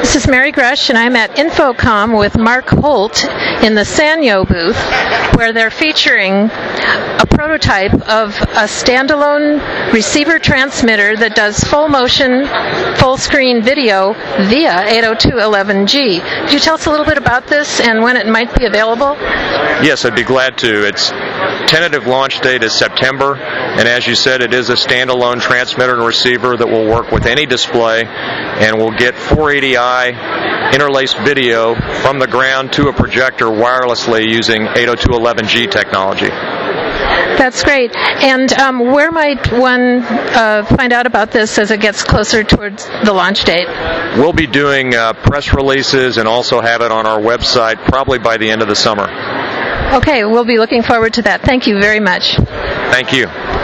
This is Mary Grush, and I'm at Infocom with Mark Holt in the Sanyo booth, where they're featuring a prototype of a standalone receiver transmitter that does full motion, full screen video via 802.11g. Could you tell us a little bit about this and when it might be available? Yes, I'd be glad to. Its tentative launch date is September, and as you said, it is a standalone transmitter and receiver that will work with any display and will get 480i interlaced video from the ground to a projector wirelessly using 802.11g technology. That's great. And where might one find out about this as it gets closer towards the launch date? We'll be doing press releases and also have it on our website probably by the end of the summer. Okay, we'll be looking forward to that. Thank you very much. Thank you.